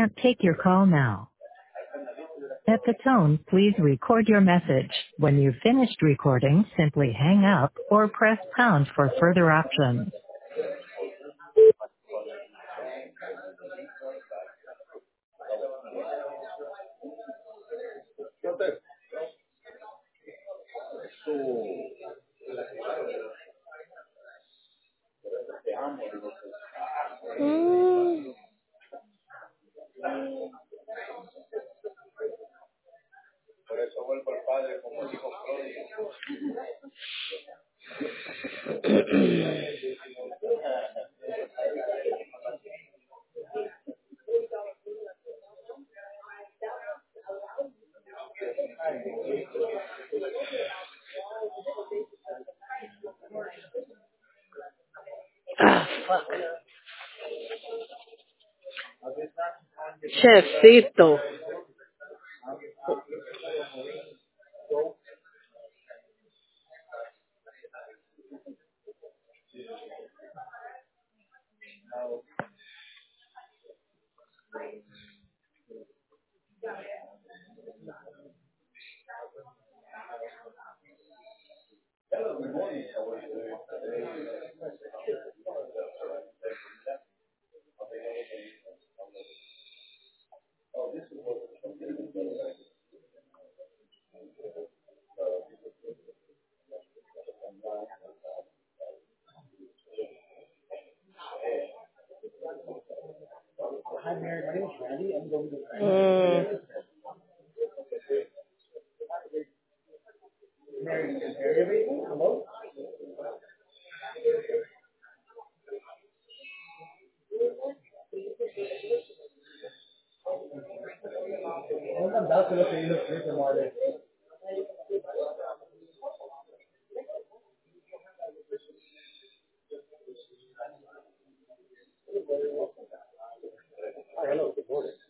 can't take your call now. At the tone, please record your message. When you've finished recording, simply hang up or press pound for further options. Ah, fuck. Chefcito. Mm. Hi, hello, good morning.